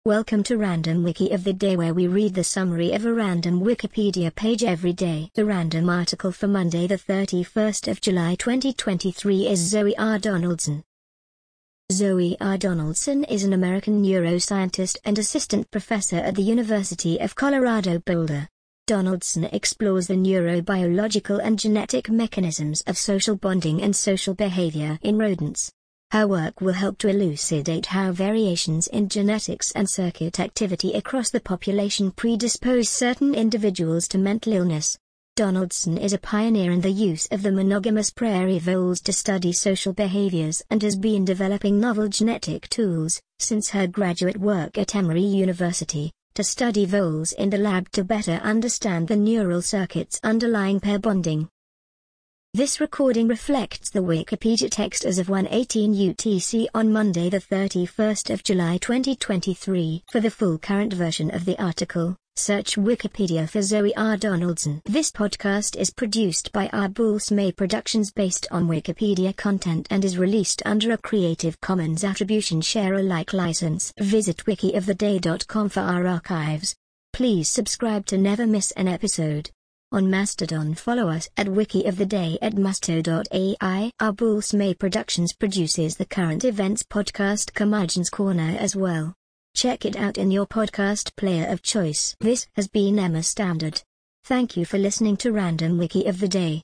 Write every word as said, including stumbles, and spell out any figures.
Welcome to Random Wiki of the Day, where we read the summary of a random Wikipedia page every day. The random article for Monday the thirty-first of July twenty twenty-three is Zoe R. Donaldson. Zoe R. Donaldson is an American neuroscientist and assistant professor at the University of Colorado Boulder. Donaldson explores the neurobiological and genetic mechanisms of social bonding and social behavior in rodents. Her work will help to elucidate how variations in genetics and circuit activity across the population predispose certain individuals to mental illness. Donaldson is a pioneer in the use of the monogamous prairie voles to study social behaviors and has been developing novel genetic tools, since her graduate work at Emory University, to study voles in the lab to better understand the neural circuits underlying pair bonding. This recording reflects the Wikipedia text as of one eighteen U T C on Monday the thirty-first of July twenty twenty-three. For the full current version of the article, search Wikipedia for Zoe R. Donaldson. This podcast is produced by Arbulse May Productions based on Wikipedia content and is released under a Creative Commons Attribution Share Alike license. Visit wiki of the day dot com for our archives. Please subscribe to never miss an episode. On Mastodon, follow us at Wiki of the Day at musto dot A I. Arbulse May Productions produces the current events podcast Curmudgeon's Corner as well. Check it out in your podcast player of choice. This has been Emma Standard. Thank you for listening to Random Wiki of the Day.